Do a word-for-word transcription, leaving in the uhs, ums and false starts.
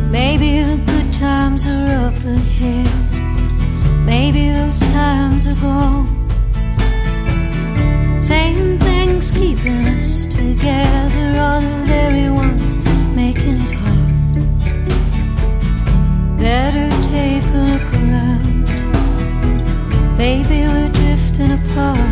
Maybe the good times are up ahead. Maybe those times are gone. Same things keeping us together are the very ones making it hard. Better take a look around. Baby, we're drifting apart.